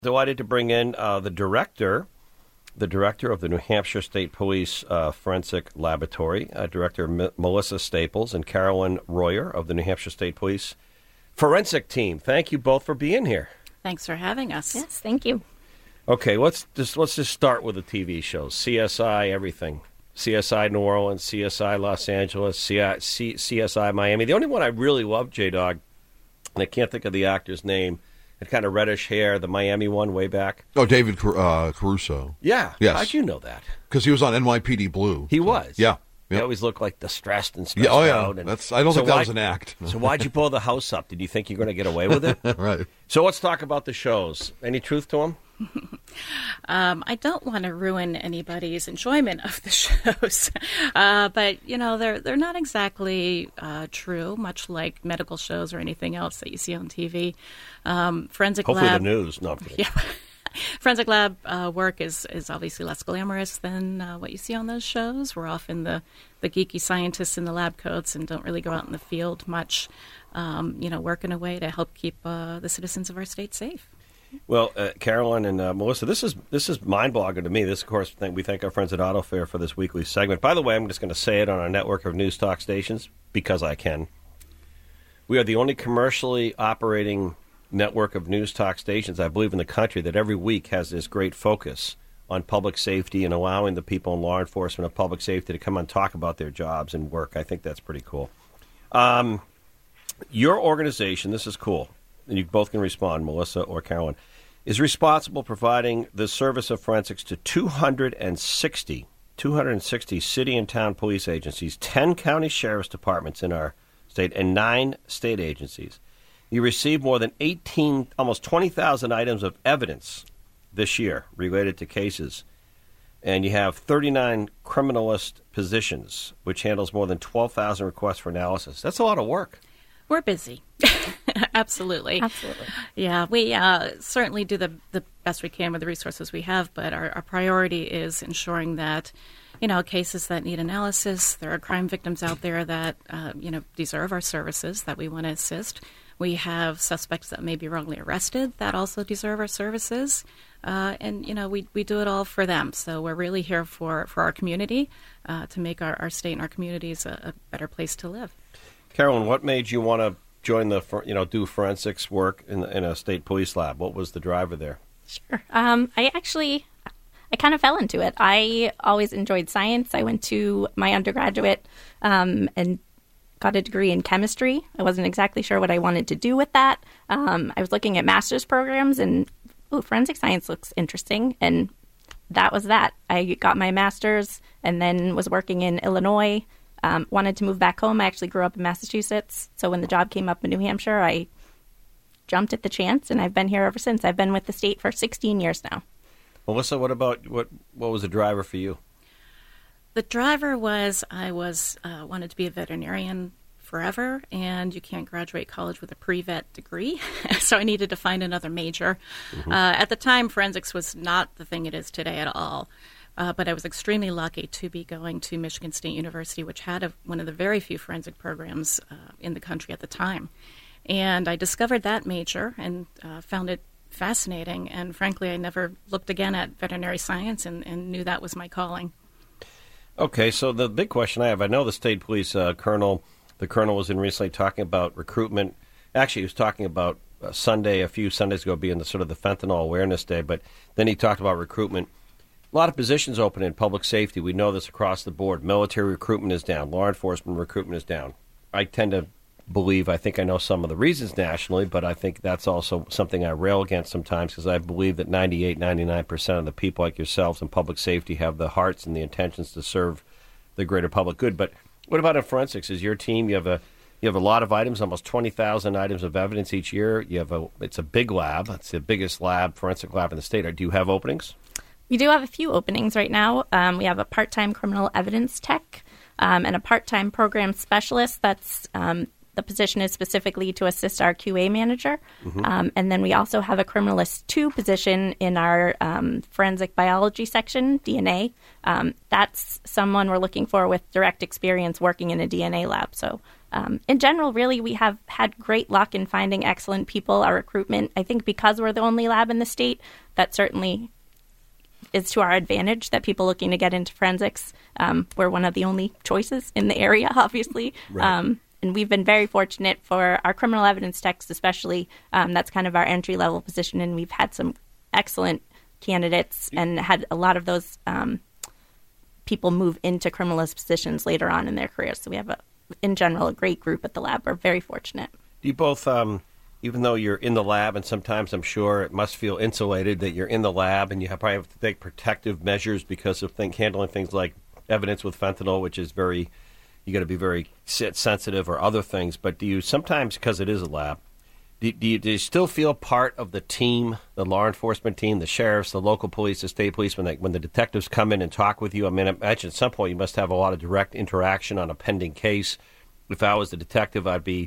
Delighted to bring in the director of the New Hampshire State Police Forensic Laboratory, Director Melissa Staples, and Carolyn Royer of the New Hampshire State Police Forensic Team. Thank you both for being here. Thanks for having us. Yes, thank you. Okay, let's just start with the TV shows. CSI, everything. CSI New Orleans, CSI Los Angeles, CSI Miami. The only one I really love, J-Dog, and I can't think of the actor's name, had kind of reddish hair, the Miami one way back. Oh, David Caruso. Yeah. Yes. How'd you know that? Because he was on NYPD Blue. He was? Yeah. He Yep. always looked like distressed and stressed Yeah, out. And I don't think that was an act. So why'd you blow the house up? Did you think you're going to get away with it? Right. So let's talk about the shows. Any truth to them? I don't want to ruin anybody's enjoyment of the shows, but they're not exactly true. Much like medical shows or anything else that you see on TV. Forensic Hopefully lab. the news. No, I'm kidding. Yeah. Forensic lab work is obviously less glamorous than what you see on those shows. We're often the geeky scientists in the lab coats and don't really go out in the field much, working away to help keep the citizens of our state safe. Well, Carolyn and Melissa, this is mind-boggling to me. This, of course, we thank our friends at AutoFair for this weekly segment. By the way, I'm just going to say it on our network of news talk stations because I can. We are the only commercially operating network of news talk stations, I believe, in the country that every week has this great focus on public safety and allowing the people in law enforcement of public safety to come and talk about their jobs and work. I think that's pretty cool. Your organization, this is cool, and you both can respond, Melissa or Carolyn, is responsible providing the service of forensics to 260 city and town police agencies, 10 county sheriff's departments in our state, and 9 state agencies. You received more than almost 20,000 items of evidence this year related to cases. And you have 39 criminalist positions, which handles more than 12,000 requests for analysis. That's a lot of work. We're busy. Absolutely. Absolutely. Yeah, we certainly do the best we can with the resources we have, but our priority is ensuring that, cases that need analysis, there are crime victims out there that, deserve our services, that we want to assist. We have suspects that may be wrongly arrested that also deserve our services. And we do it all for them. So we're really here for our community to make our state and our communities a better place to live. Carolyn, what made you want to join do forensics work in a state police lab? What was the driver there? Sure. I kind of fell into it. I always enjoyed science. I went to my undergraduate and got a degree in chemistry. I wasn't exactly sure what I wanted to do with that. I was looking at master's programs and, forensic science looks interesting. And that was that. I got my master's and then was working in Illinois. Wanted to move back home. I actually grew up in Massachusetts. So when the job came up in New Hampshire, I jumped at the chance, and I've been here ever since. I've been with the state for 16 years now. Melissa, what was the driver for you? The driver was I wanted to be a veterinarian forever, and you can't graduate college with a pre-vet degree, so I needed to find another major. Mm-hmm. At the time, forensics was not the thing it is today at all. But I was extremely lucky to be going to Michigan State University, which had one of the very few forensic programs in the country at the time. And I discovered that major and found it fascinating. And frankly, I never looked again at veterinary science and knew that was my calling. Okay, so the big question I have, I know the state police the colonel was in recently talking about recruitment. Actually, he was talking about Sunday, a few Sundays ago, being the sort of the fentanyl awareness day. But then he talked about recruitment. A lot of positions open in public safety. We know this across the board. Military recruitment is down. Law enforcement recruitment is down. I tend to believe, I think I know some of the reasons nationally, but I think that's also something I rail against sometimes because I believe that 98, 99% of the people like yourselves in public safety have the hearts and the intentions to serve the greater public good. But what about in forensics? Is your team, you have a lot of items, almost 20,000 items of evidence each year. It's a big lab. It's the biggest forensic lab in the state. Do you have openings? We do have a few openings right now. We have a part-time criminal evidence tech and a part-time program specialist. That's the position is specifically to assist our QA manager. Mm-hmm. And then we also have a criminalist 2 position in our forensic biology section, DNA. That's someone we're looking for with direct experience working in a DNA lab. So In general, really, we have had great luck in finding excellent people. Our recruitment, I think because we're the only lab in the state, that certainly is to our advantage, that people looking to get into forensics, we're one of the only choices in the area, obviously. Right. And we've been very fortunate for our criminal evidence techs especially. That's kind of our entry-level position, and we've had some excellent candidates and had a lot of those people move into criminalist positions later on in their careers. So we have, in general, a great group at the lab. We're very fortunate. Do you both, even though you're in the lab, and sometimes I'm sure it must feel insulated that you're in the lab and you probably have to take protective measures because of handling things like evidence with fentanyl, which is you got to be very sensitive, or other things. But do you sometimes, because it is a lab, do you still feel part of the team, the law enforcement team, the sheriffs, the local police, the state police, when the detectives come in and talk with you? I mean, I imagine at some point you must have a lot of direct interaction on a pending case. If I was the detective, I'd be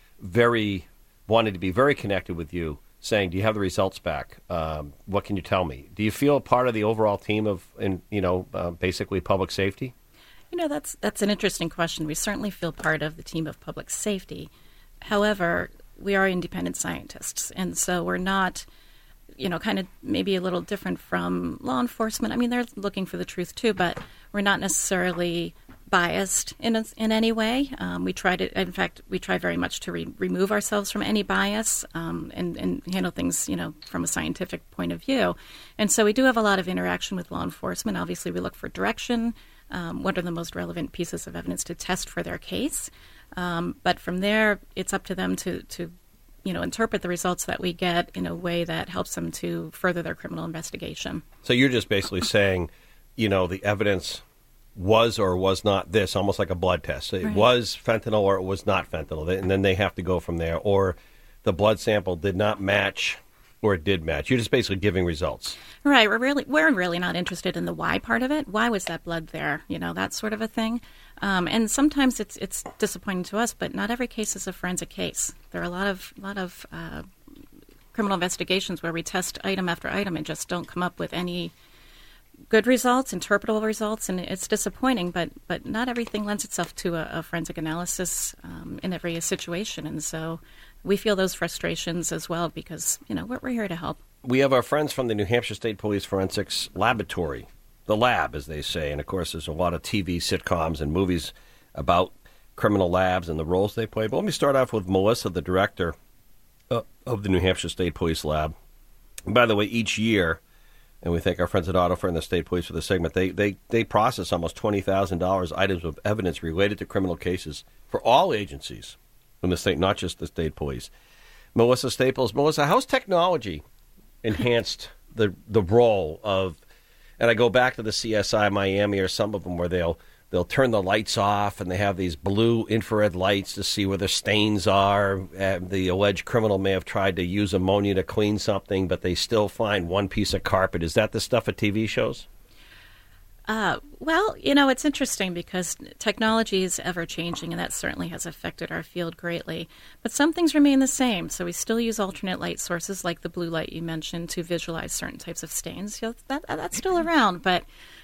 wanted to be very connected with you, saying, do you have the results back? What can you tell me? Do you feel part of the overall team of, basically public safety? That's an interesting question. We certainly feel part of the team of public safety. However, we are independent scientists, and so we're not, kind of maybe a little different from law enforcement. I mean, they're looking for the truth too, but we're not necessarily biased in any way. We try very much to remove ourselves from any bias and handle things, from a scientific point of view. And so we do have a lot of interaction with law enforcement. Obviously, we look for direction. What are the most relevant pieces of evidence to test for their case? But from there, it's up to them to interpret the results that we get in a way that helps them to further their criminal investigation. So you're just basically saying, the evidence was or was not this, almost like a blood test. It was fentanyl or it was not fentanyl, and then they have to go from there. Or the blood sample did not match or it did match. You're just basically giving results. Right. We're really not interested in the why part of it. Why was that blood there? That sort of a thing. And sometimes it's disappointing to us, but not every case is a forensic case. There are a lot of criminal investigations where we test item after item and just don't come up with any good results, interpretable results, and it's disappointing, but not everything lends itself to a forensic analysis in every situation. And so we feel those frustrations as well because, we're here to help. We have our friends from the New Hampshire State Police Forensics Laboratory, the lab, as they say. And, of course, there's a lot of TV sitcoms and movies about criminal labs and the roles they play. But let me start off with Melissa, the director of the New Hampshire State Police Lab. And by the way, each year, and we thank our friends at AutoFair and the State Police for the segment, they process almost $20,000 items of evidence related to criminal cases for all agencies in the state, not just the state police. Melissa Staples. Melissa, how's technology enhanced the role of, and I go back to the CSI Miami or some of them where they'll turn the lights off and they have these blue infrared lights to see where the stains are. The alleged criminal may have tried to use ammonia to clean something, but they still find one piece of carpet. Is that the stuff of TV shows? Well, it's interesting because technology is ever-changing, and that certainly has affected our field greatly. But some things remain the same. So we still use alternate light sources like the blue light you mentioned to visualize certain types of stains. That's still around, but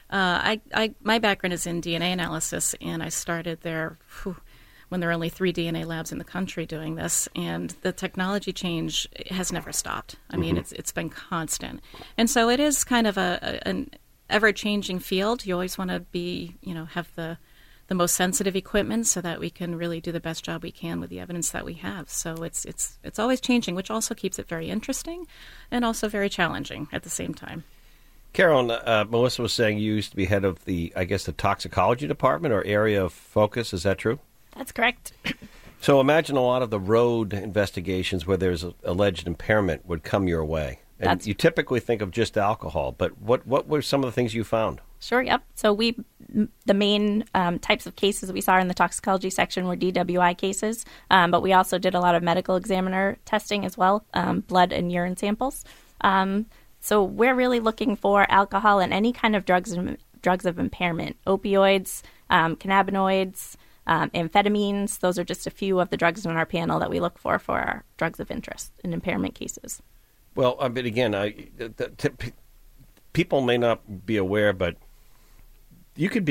my background is in DNA analysis, and I started there when there were only 3 DNA labs in the country doing this, and the technology change has never stopped. I mean, it's been constant. And so it is kind of an ever-changing field. You always want to be, have the most sensitive equipment so that we can really do the best job we can with the evidence that we have. So it's always changing, which also keeps it very interesting and also very challenging at the same time. Carolyn, Melissa was saying you used to be head of the toxicology department or area of focus. Is that true? That's correct. So imagine a lot of the road investigations where there's alleged impairment would come your way. And you typically think of just alcohol, but what were some of the things you found? Sure, yep. So the main types of cases we saw in the toxicology section were DWI cases, but we also did a lot of medical examiner testing as well, blood and urine samples. So we're really looking for alcohol and any kind of drugs of impairment, opioids, cannabinoids, amphetamines. Those are just a few of the drugs in our panel that we look for our drugs of interest in impairment cases. Well, but again, people may not be aware, but you could be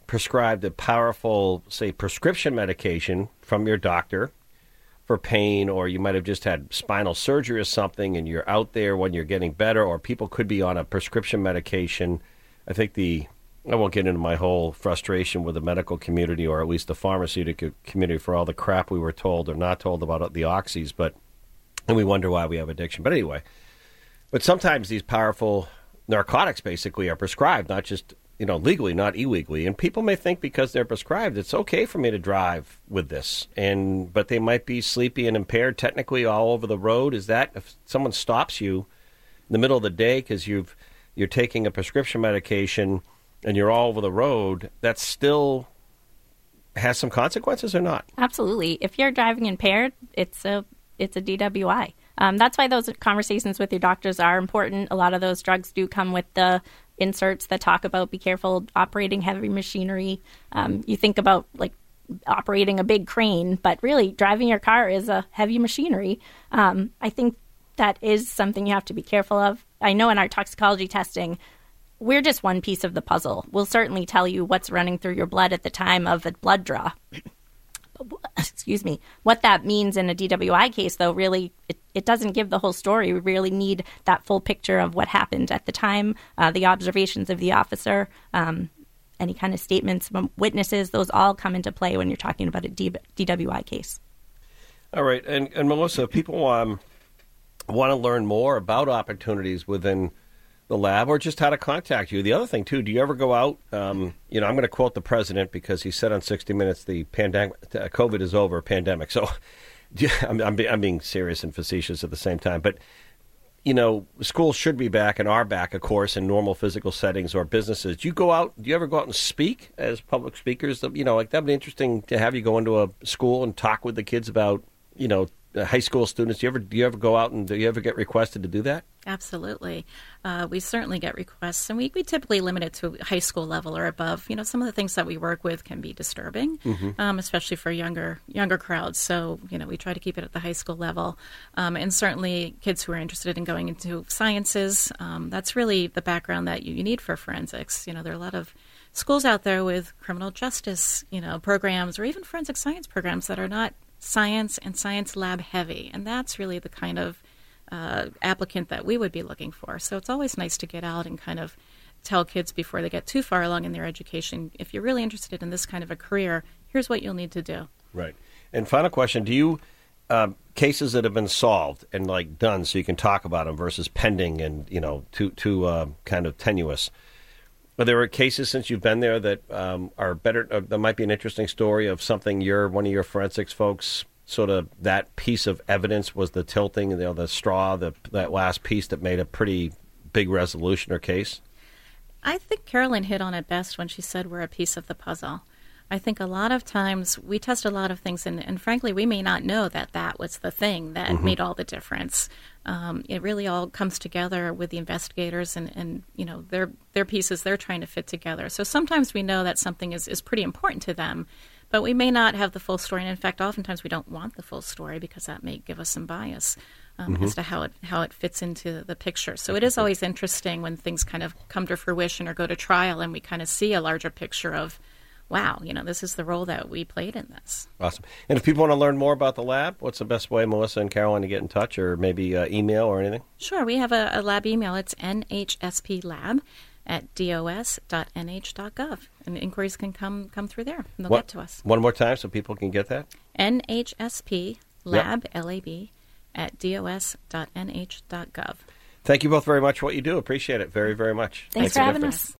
prescribed a powerful, say, prescription medication from your doctor for pain, or you might have just had spinal surgery or something, and you're out there when you're getting better, or people could be on a prescription medication. I think I won't get into my whole frustration with the medical community, or at least the pharmaceutical community, for all the crap we were told or not told about the oxys, and we wonder why we have addiction. But anyway, sometimes these powerful narcotics basically are prescribed, not just legally, not illegally. And people may think because they're prescribed, it's okay for me to drive with this. But they might be sleepy and impaired technically all over the road. Is that if someone stops you in the middle of the day because you're taking a prescription medication and you're all over the road, that still has some consequences or not? Absolutely. If you're driving impaired, it's a DWI. That's why those conversations with your doctors are important. A lot of those drugs do come with the inserts that talk about be careful operating heavy machinery. You think about like operating a big crane, but really driving your car is a heavy machinery. I think that is something you have to be careful of. I know in our toxicology testing, we're just one piece of the puzzle. We'll certainly tell you what's running through your blood at the time of a blood draw. Excuse me. What that means in a DWI case, though, really, it doesn't give the whole story. We really need that full picture of what happened at the time, the observations of the officer, any kind of statements from witnesses. Those all come into play when you're talking about a DWI case. All right. And Melissa, if people want to learn more about opportunities within the lab or just how to contact you. The other thing, too, do you ever go out? I'm going to quote the president because he said on 60 Minutes the pandemic, COVID is over, pandemic. So I'm being serious and facetious at the same time. But, schools should be back and are back, of course, in normal physical settings or businesses. Do you ever go out and speak as public speakers? Like that'd be interesting to have you go into a school and talk with the kids about, high school students. Do you ever go out and do you ever get requested to do that? Absolutely. We certainly get requests, and we typically limit it to high school level or above. Some of the things that we work with can be disturbing, especially for younger crowds. So, we try to keep it at the high school level. And certainly kids who are interested in going into sciences, that's really the background that you need for forensics. There are a lot of schools out there with criminal justice, programs, or even forensic science programs that are not science and science lab heavy. And that's really the kind of applicant that we would be looking for. So it's always nice to get out and kind of tell kids before they get too far along in their education, if you're really interested in this kind of a career, here's what you'll need to do. Right. And final question, do you, cases that have been solved and done so you can talk about them versus pending and, too kind of tenuous, are there cases since you've been there that are better, that might be an interesting story of something one of your forensics folks, sort of that piece of evidence was the tilting, the straw, that last piece that made a pretty big resolution or case? I think Carolyn hit on it best when she said we're a piece of the puzzle. I think a lot of times we test a lot of things, and frankly, we may not know that was the thing that made all the difference. It really all comes together with the investigators and their pieces they're trying to fit together. So sometimes we know that something is pretty important to them, but we may not have the full story. And in fact, oftentimes we don't want the full story because that may give us some bias as to how it fits into the picture. So it is always interesting when things kind of come to fruition or go to trial and we kind of see a larger picture of, wow, this is the role that we played in this. Awesome. And if people want to learn more about the lab, what's the best way, Melissa and Caroline, to get in touch, or maybe email or anything? Sure. We have a lab email. It's nhsplab@dos.nh.gov. And inquiries can come through there, and they'll get to us. One more time so people can get that? nhsplab, L-A-B, @dos.nh.gov. Thank you both very much for what you do. Appreciate it very, very much. Thanks for having us.